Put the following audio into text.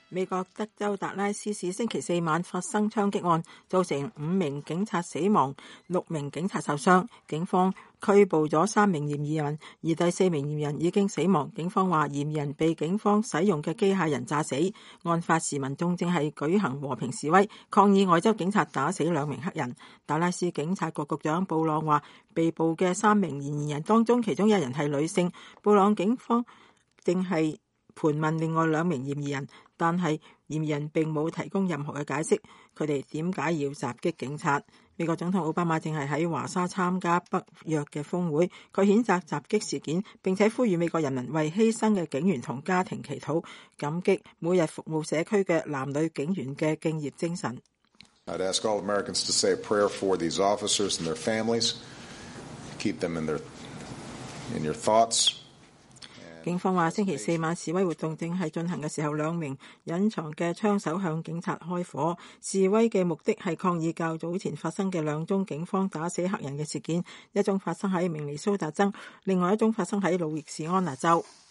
美國德州達拉斯市星期四晚發生槍擊案，造成5名警察死亡，6名警察受傷。警方拘捕咗3名嫌疑人，而第4名嫌疑人已經死亡。警方話嫌疑人被警方使用嘅機械人炸死。案發時民眾正係舉行和平示威，抗議外州警察打死2名黑人。達拉斯警察局局長布朗話，被捕嘅3名嫌疑人當中，其中1人係女性。布朗警方正係盤問另外2名嫌疑人，但係嫌疑人並冇提供任何嘅解釋，佢哋點解要襲擊警察。美國總統奧巴馬正係喺華沙參加北約嘅峰會，佢譴責襲擊事件，並且呼籲美國人民為犧牲嘅警員同家庭祈禱，感激每日服務社區嘅男女警員嘅敬業精神。 I'd ask all Americans to say a prayer for these officers and their families. Keep them in your thoughts. 警方話，星期四晚示威活動正係進行嘅時候，2名隱藏嘅槍手向警察開火。示威嘅目的係抗議較早前發生嘅2宗警方打死黑人嘅事件，一宗發生喺明尼蘇達州，另外一宗發生喺路易士安那州。